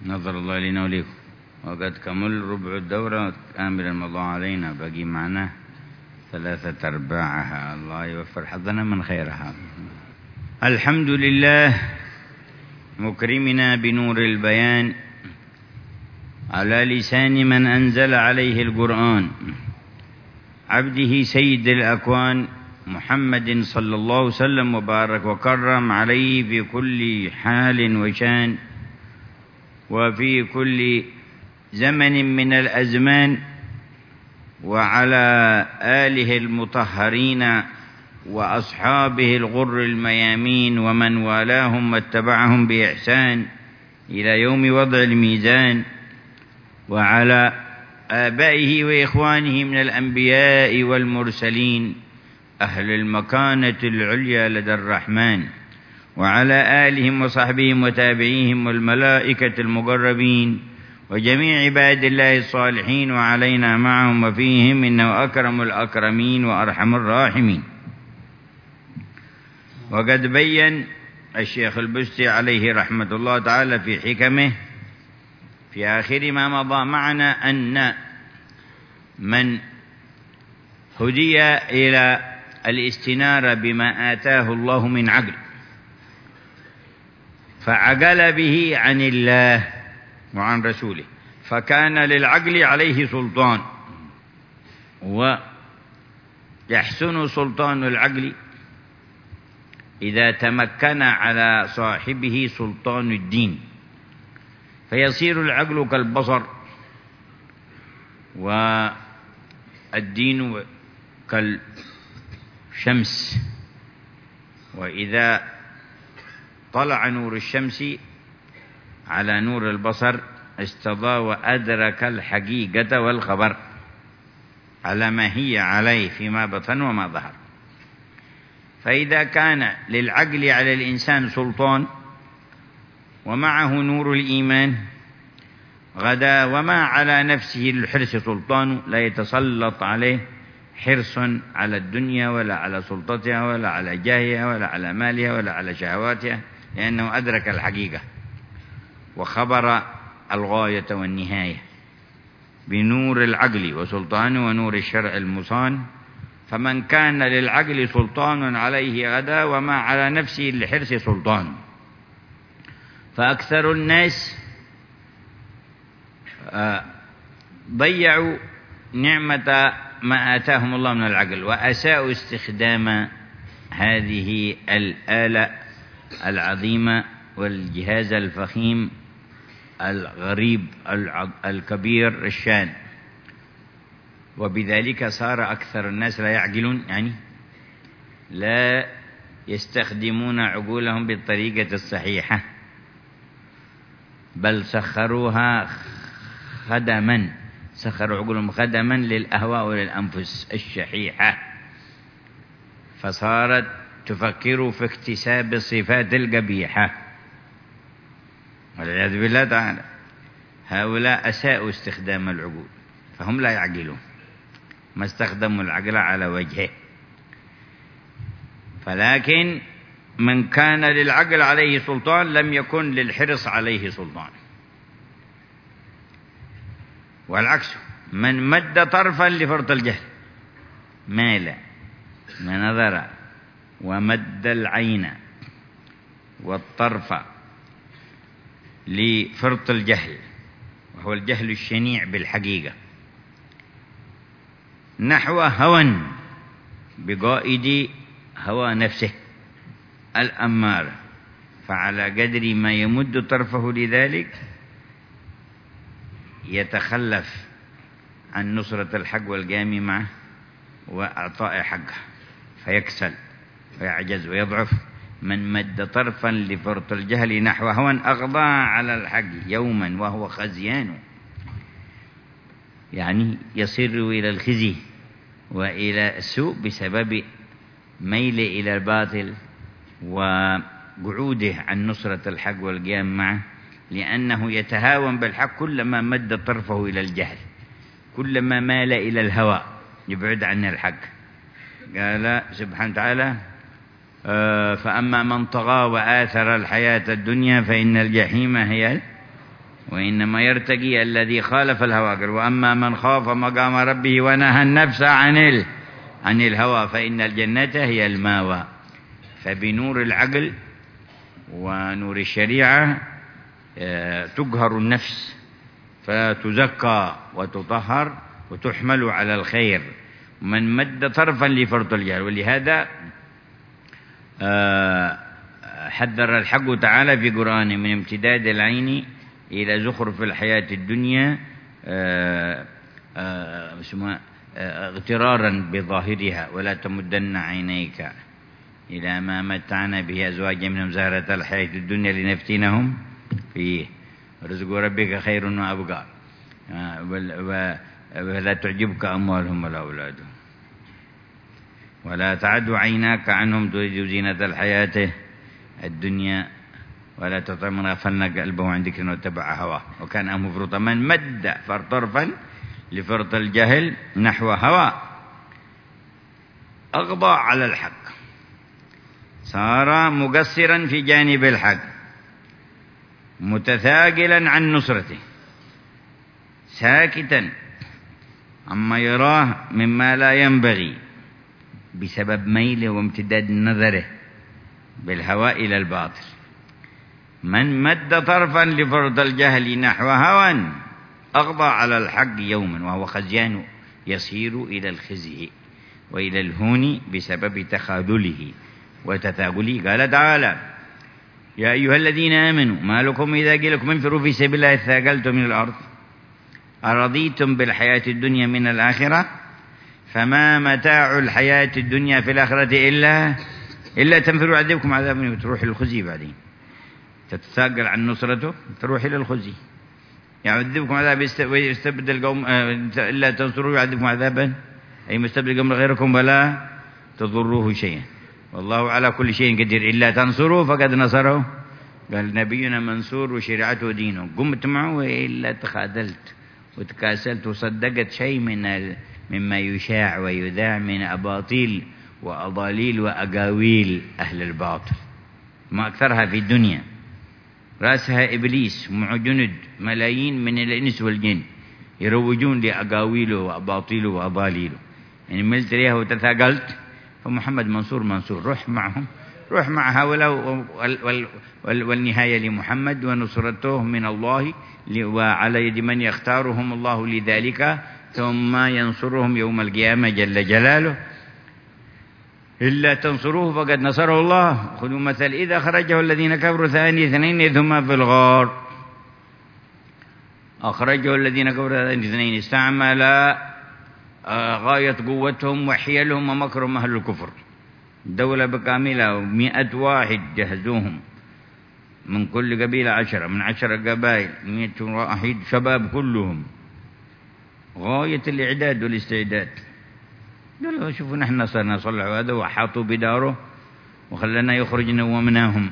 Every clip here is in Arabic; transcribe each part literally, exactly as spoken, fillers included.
نظر الله لنا وليكم. وقد كمل ربع الدورة كاملا مضى علينا، بقي معنا ثلاثة أرباعها، الله يوفر حظنا من خيرها. الحمد لله مكرمنا بنور البيان على لسان من أنزل عليه القرآن، عبده سيد الأكوان محمد صلى الله وسلم وبارك وكرم عليه في كل حال وشان وفي كل زمن من الأزمان، وعلى آله المطهرين وأصحابه الغر الميامين ومن والاهم واتبعهم بإحسان إلى يوم وضع الميزان، وعلى آبائه وإخوانه من الأنبياء والمرسلين أهل المكانة العليا لدى الرحمن، وعلى آلهم وصحبهم وتابعيهم والملائكة المقربين وجميع عباد الله الصالحين، وعلينا معهم وفيهم، إنه أكرم الأكرمين وأرحم الراحمين. وقد بين الشيخ البستي عليه رحمة الله تعالى في حكمه في آخر ما مضى معنا أن من هدي إلى الاستنارة بما آتاه الله من عقل فعقل به عن الله وعن رسوله، فكان للعقل عليه سلطان، ويحسن سلطان العقل إذا تمكن على صاحبه سلطان الدين، فيصير العقل كالبصر والدين كالشمس، وإذا طلع نور الشمس على نور البصر استضاء وأدرك الحقيقة والخبر على ما هي عليه فيما بطن وما ظهر. فإذا كان للعقل على الإنسان سلطان ومعه نور الإيمان غدا وما على نفسه الحرص سلطان، لا يتسلط عليه حرص على الدنيا ولا على سلطتها ولا على جاهها ولا على مالها ولا على شهواتها، لأنه أدرك الحقيقة وخبر الغاية والنهاية بنور العقل وسلطانه ونور الشرع المصان. فمن كان للعقل سلطان عليه غدا وما على نفسه الحرص سلطان. فأكثر الناس ضيعوا نعمة ما آتاهم الله من العقل وأساءوا استخدام هذه الآلة العظيمة والجهاز الفخيم الغريب الكبير الشان، وبذلك صار أكثر الناس لا يعقلون، يعني لا يستخدمون عقولهم بالطريقة الصحيحة، بل سخروها خدما، سخروا عقولهم خدما للأهواء وللأنفس الشحيحة، فصارت تفكر في اكتساب الصفات القبيحة والعياذ بالله تعالى. هؤلاء أساءوا استخدام العقول، فهم لا يعقلون، ما استخدموا العقل على وجهه. فلكن من كان للعقل عليه سلطان لم يكن للحرص عليه سلطان، والعكس، من مد طرفا لفرط الجهل مال ما نظر ومد العين والطرف لفرط الجهل، وهو الجهل الشنيع بالحقيقة، نحو هوى بقائد هوى نفسه الأمارة، فعلى قدر ما يمد طرفه لذلك يتخلف عن نصرة الحق والقيام معه وأعطاء حقه، فيكسل ويعجز ويضعف. من مد طرفا لفرط الجهل نحو هوى أغضى على الحق يوما وهو خزيان، يعني يصير إلى الخزي وإلى السوء بسبب ميل إلى الباطل وقعوده عن نصرة الحق والقيام معه، لأنه يتهاون بالحق كلما مد طرفه إلى الجهل، كلما مال إلى الهوى يبعد عن الحق. قال سبحانه وتعالى: فأما من طغى وآثر الحياة الدنيا فإن الجحيم هي وإنما يرتقي الذي خالف الهوى. قال وأما من خاف مقام ربه ونهى النفس عن ال عن الهوى فإن الجنة هي الماوى. فبنور العقل ونور الشريعة تقهر النفس فتزكى وتطهر وتحمل على الخير. من مد طرفا لفرط الجهل. ولهذا حذر الحق تعالى في قرآنه من امتداد العين إلى زخرف الحياة الدنيا اغترارا بظاهرها ولا تمدن عينيك إلى ما متعنا به أزواجا منهم زهرة الحياة الدنيا لنفتنهم فيه رزق ربك خير وأبقى ولا تعجبك أموالهم ولا أولادهم ولا تعد عيناك عنهم تريد زينة الحياة الدنيا ولا تطع من غفلنا قلبه عن ذكرنا واتبع هواه وكان أمره فرطا. من مد طرفا لفرط الجهل نحو هوى أغضى على الحق صار مقصرا في جانب الحق متثاقلا عن نصرته ساكتا عما يراه مما لا ينبغي بسبب ميله وامتداد نظره بالهوى إلى الباطل. من مد طرفا لفرط الجهل نحو هوى أغضى على الحق يوما وهو خزيان يصير إلى الخزي وإلى الهون بسبب تخاذله وتثاقله. قال تعالى يا أيها الذين آمنوا ما لكم إذا قيل لكم انفروا في سبيل الله اثاقلتم من الأرض أرضيتم بالحياة الدنيا من الآخرة فما متاع الحياة الدنيا في الآخرة إلا إلا تنفروا يعذبكم عذابا وتروح للخزي. بعدين تتثاقل عن نصرته تروح إلى الخزي يعذبكم عذاب ويستبدل قوم إلا تنصروا يعذبكم عذابا أي مستبدل قوم غيركم ولا تضروه شيئا والله على كل شيء قدير. إلا تنصروا فقد نصره. قال نبينا منصور وشريعته ودينه قمت معه وإلا تخاذلت وتكاسلت وصدقت شيء من مما يشاع ويذاع من أباطيل وأضاليل وأقاويل أهل الباطل ما أكثرها في الدنيا. رأسها إبليس مع جند ملايين من الإنس والجن يروجون لأقاويله وأباطيله وأضاليله. يعني ملت ليها وتثاقلت فمحمد منصور منصور روح معهم روح مع هؤلاء والنهاية لمحمد ونصرته من الله وعلى يد من يختارهم الله لذلك ثم ينصرهم يوم القيامة جل جلاله. إلا تنصروه فقد نصره الله. خذوا مثل إذا خرجه الذين كفروا ثاني اثنين ثم في الغار أخرجه الذين كفروا ثاني اثنين استعمل غاية قوتهم وحيلهم ومكرهم أهل الكفر. دولة بكاملة ومئة واحد جهزوهم من كل قبيلة عشرة من عشرة قبائل مئة واحد شباب كلهم غاية الإعداد والاستعداد. قالوا شوفوا نحن صرنا صلحوا هذا وحاطوا بداره وخلنا يخرجنا ومناهم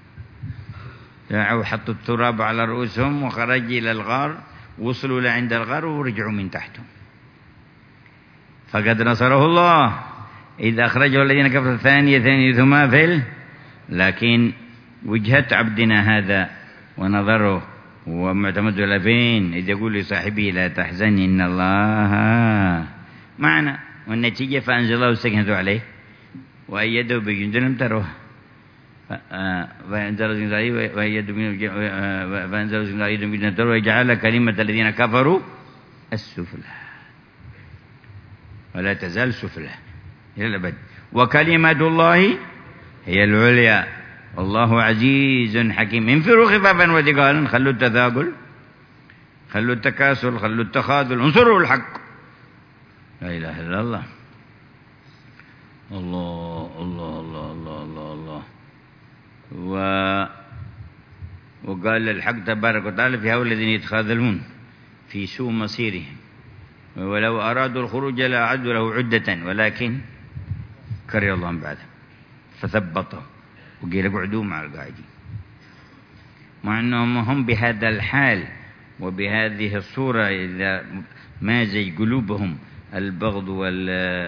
وحطوا التراب على رؤوسهم وخرج إلى الغار وصلوا لعند الغار ورجعوا من تحتهم فقد نصره الله إذ أخرجه الذين كفروا ثانية ثانية ثم فل. لكن وجهة عبدنا هذا ونظره ومعتمد الأفين إذ يقول لصاحبه لا تحزن إن الله معنا والنتيجة فأنزل الله السكينة عليه وأيده بجند لم تروه فأنزل الله السكينة بجند تروه وجعل كلمة الذين كفروا السفلى ولا تزال سفلى إلى الأبد وكلمة الله هي العليا والله عزيز حكيم. انفروا خفافا وثقالا خلوا التثاقل خلوا التكاسل خلوا التخاذل انصروا الحق. لا إله إلا الله. الله الله الله الله الله الله و وقال الحق تبارك وتعالى في هؤلاء الذين يتخاذلون في سوء مصيرهم ولو أرادوا الخروج لأعدوا له عدة ولكن كره الله بعدهم فثبطهم وقيل اقعدوا مع القاعدين. مع أنهم هم بهذا الحال وبهذه الصورة إذا مازج قلوبهم البغض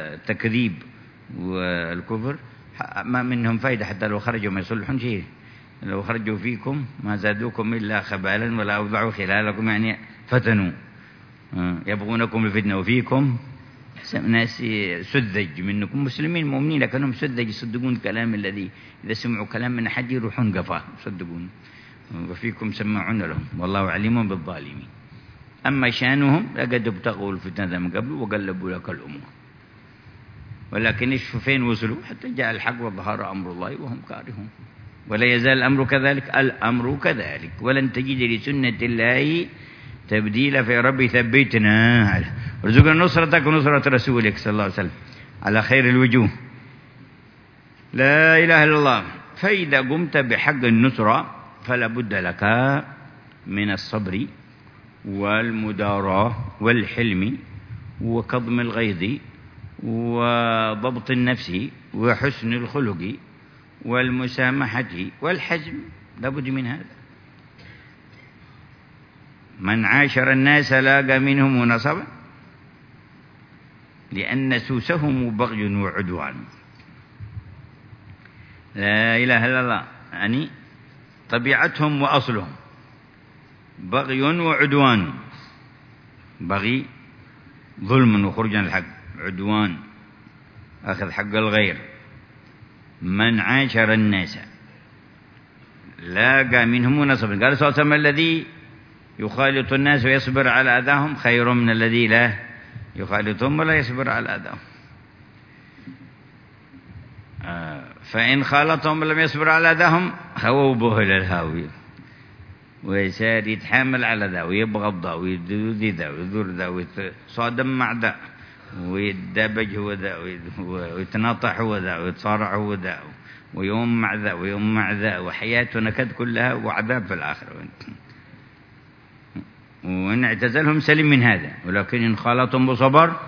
والتكذيب والكفر ما منهم فايدة حتى لو خرجوا ما يصلحون شيء لو خرجوا فيكم ما زادوكم إلا خبالا ولا أوضعوا خلالكم، يعني فتنوا يبغونكم الفتنة، وفيكم ناس سذج منكم مسلمين مؤمنين لكنهم سذج يصدقون الكلام الذي إذا سمعوا كلام من أحد يروحون قفاه يصدقون، وفيكم سمعون لهم والله عليم بالظالمين. أما شانهم لقد ابتغوا الفتنة من قبل وقلبوا لك الأمور، ولكن إيش فين وصلوا؟ حتى جاء الحق وظهر أمر الله وهم كارهون، ولا يزال الأمر كذلك، الأمر كذلك، ولن تجد لسنة الله تبديل، في ربي ثبتنا على ارزقنا نصرتك ونصرة رسولك صلى الله عليه وسلم على خير الوجوه. لا إله إلا الله. فإذا قمت بحق النصرة فلا بد لك من الصبر والمداراة والحلم وكظم الغيظ وضبط النفس وحسن الخلق والمسامحة والحزم، لابد من هذا. من عاشر الناس لاقى منهم نصبا لأن سوسهم بغي وعدوان. لا إله إلا الله، يعني طبيعتهم وأصلهم بغي وعدوان. بغي ظلم وخروج عن الحق، عدوان أخذ حق الغير. من عاشر الناس لاقى منهم نصبا، قال صلى الله عليه وسلم الذي يخالط الناس ويصبر على أذاهم خير من الذي لا يخالطهم ولا يصبر على أذاهم. آه فإن خالطهم ولم يصبر على أذاهم هووا به إلى الهاوية، ويسار يتحامل على ذا ويبغض ذا ويذي ذا ويذر ذا ويتصادم مع ذا ويتدابج هو ذا ويتناطح هو ذا ويتصارع هو ذا ويوم مع ذا ويوم مع ذا، وحياته نكد كلها وعذاب في الآخرة. وإن اعتزلهم سلم من هذا، ولكن إن خالطهم بصبر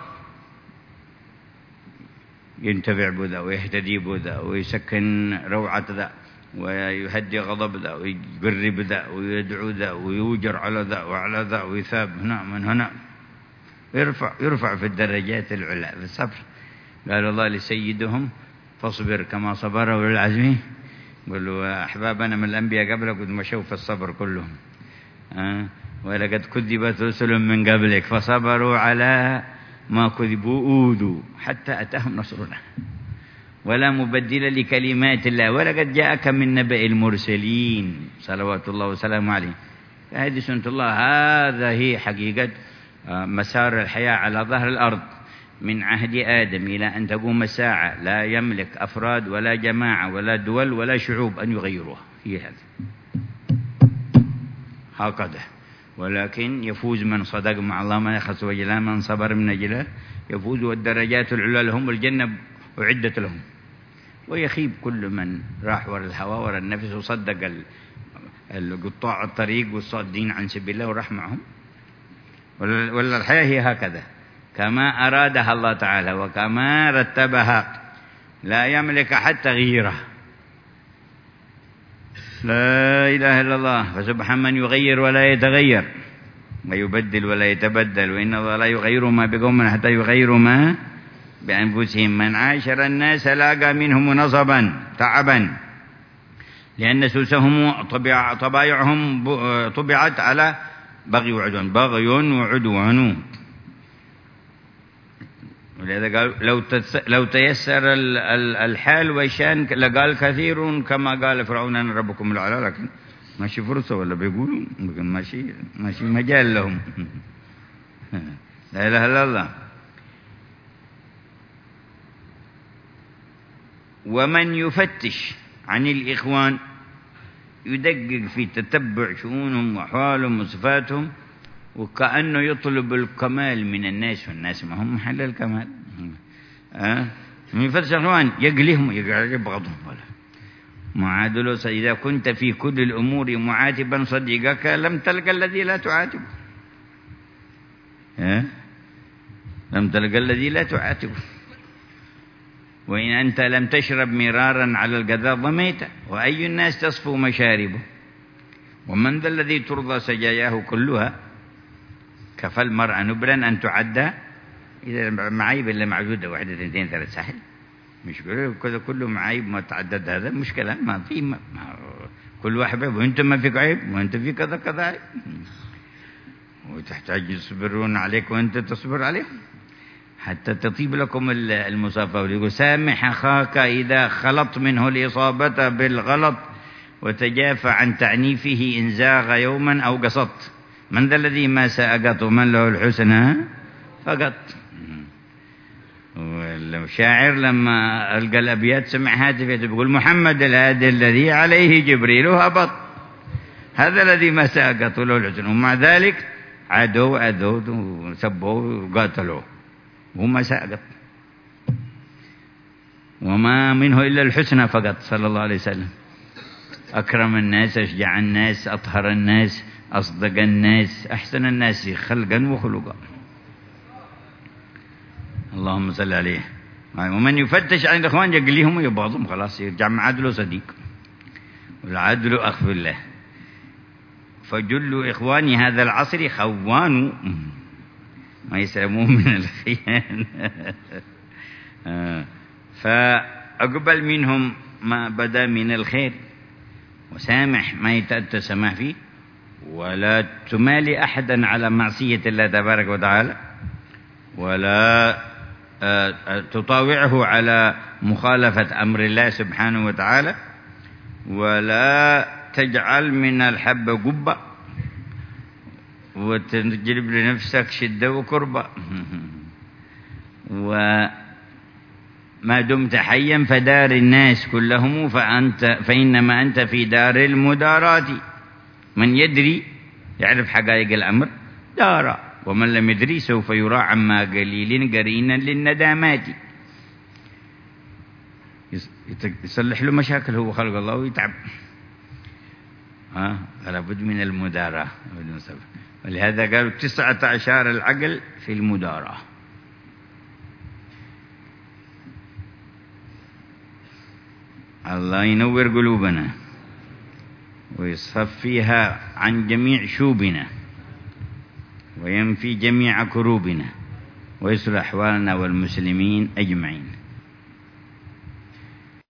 ينتفع بذا ويهتدي بذا ويسكن روعة ذا ويهدي غضب ذا ويقرب ذا ويدعو ذا ويوجر على ذا وعلى ذا ويثاب هنا من هنا، يرفع يرفع في الدرجات العلى في الصبر. قال الله لسيدهم فاصبر كما صبر أولو العزم. قالوا أحبابنا من الأنبياء قبلك قد مشوا في الصبر كلهم، أه؟ ولقد كذبت رسل من قبلك فصبروا على ما كذبوا أوذوا حتى أتاهم نصرنا ولا مبدل لكلمات الله ولقد جاءك من نبأ المرسلين صلوات الله وسلامه عليه. هذه سنة الله، هذا هي حقيقة مسار الحياة على ظهر الأرض من عهد آدم إلى أن تقوم الساعة. لا يملك أفراد ولا جماعة ولا دول ولا شعوب أن يغيروها، هي هذا هكذا. ولكن يفوز من صدق مع الله ما يخص وجلا، من صبر من أجله يفوز، والدرجات العلى لهم الجنة أعدت لهم. ويخيب كل من راح ورا الهوى ورا النفس وصدق القطاع الطريق والصادين عن سبيل الله وراح معهم. ولا الحياة هي هكذا كما أرادها الله تعالى وكما رتبها، لا يملك حتى تغييره. لا إله إلا الله. فسبحان من يغير ولا يتغير ويبدل ولا يتبدل، وإن الله لا يغير ما بقوم حتى يغيروا ما بأنفسهم. من عاشر الناس لاقى منهم نصبا تعبا، لأن سوسهم طبيع طبايعهم طبعت على بغي وعدوان، بغي وعدوان. ولذا قال لو لو تيسر الحال والشان لقال كثير كما قال فرعون أنا ربكم الأعلى، لكن ماشي فرصة ولا بيقولوا ماشي ماشي مجال لهم. لا إله إلا الله. ومن يفتش عن الإخوان يدقق في تتبع شؤونهم وأحوالهم وصفاتهم، وكأنه يطلب الكمال من الناس، والناس ما هم محل الكمال. أه؟ من يفتش الإخوان يقلهم يبغضهم ولا معادلة. إذا كنت في كل الأمور معاتبا صديقك لم تلقى الذي لا تعاتب. أه؟ لم تلقى الذي لا تعاتب. وإن أنت لم تشرب مرارا على القذى ضميت، وأي الناس تصفو مشاربه، ومن ذا الذي ترضى سجاياه كلها. كفى المرأة نبلا أن تعدى إذا معايب اللي معدودة واحدة اثنتين ثلاث سهل، مش كله كله معايب ما تعدد، هذا مشكلة ما في ما كل واحد بيقول وانت ما فيك عيب وانت في كذا كذا عيب، وتحتاج يصبرون عليك وانت تصبر عليهم حتى تطيب لكم المصافة. ويقول سامح أخاك إذا خلط منه الإصابة بالغلط وتجافى عن تعنيفه إن زاغ يوما أو قصط. من ذا الذي ما سأقط ومن له الحسنى فقط. والشاعر لما ألقى الأبيات سمع هاتف يقول محمد الهادي الذي عليه جبريل هبط، هذا الذي ما سأقط له الحسنى، ومع ذلك عادوا أذوا وسبوا وقاتلوا وما سأقط، وما منه إلا الحسنى فقط صلى الله عليه وسلم. أكرم الناس، أشجع الناس، أطهر الناس، أصدق الناس، أحسن الناس خلقا وخلقا. اللهم صل عليه. ومن يفتش عن الإخوان يقليهم ويبغضهم خلاص يرجع مع عدله صديق، والعدل أخ في الله. فجل إخواني هذا العصر خوان ما يسلمون من الخيانة. فأقبل منهم ما بدا من الخير، وسامح ما يتأتى سماح فيه، ولا تمالي أحدا على معصية الله تبارك وتعالى، ولا تطاوعه على مخالفة أمر الله سبحانه وتعالى، ولا تجعل من الحب قبة وتجلب لنفسك شدة وكربة. وما دمت حيا فدار الناس كلهم فأنت فإنما أنت في دار المدارات. من يدري يعرف حقائق الأمر دار، ومن لم يدري سوف يرى عما قليل قرينا للندامات. يصلح له مشاكل هو خلق الله ويتعب. ها لابد من المداراة. ولهذا قالوا تسعة عشر العقل في المداراة. الله ينور قلوبنا ويصفيها عن جميع شوبنا وينفي جميع كروبنا ويصلح أحوالنا والمسلمين أجمعين.